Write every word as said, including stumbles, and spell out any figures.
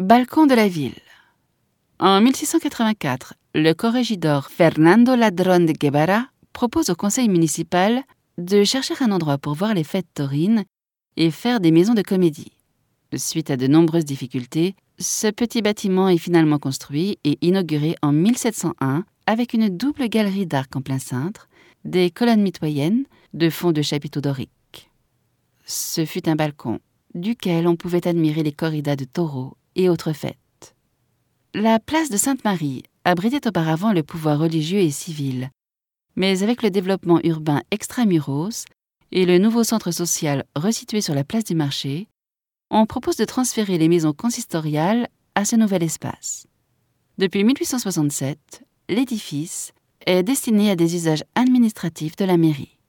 Balcon de la ville. En mille six cent quatre-vingt-quatre, le corrégidor Fernando Ladrón de Guevara propose au conseil municipal de chercher un endroit pour voir les fêtes taurines et faire des maisons de comédie. Suite à de nombreuses difficultés, ce petit bâtiment est finalement construit et inauguré en mille sept cent un avec une double galerie d'arcs en plein cintre, des colonnes mitoyennes de fond de chapiteaux doriques. Ce fut un balcon duquel on pouvait admirer les corridas de taureaux et autres fêtes. La place de Sainte-Marie abritait auparavant le pouvoir religieux et civil, mais avec le développement urbain extramuros et le nouveau centre social resitué sur la place du marché, on propose de transférer les maisons consistoriales à ce nouvel espace. Depuis mille huit cent soixante-sept, l'édifice est destiné à des usages administratifs de la mairie.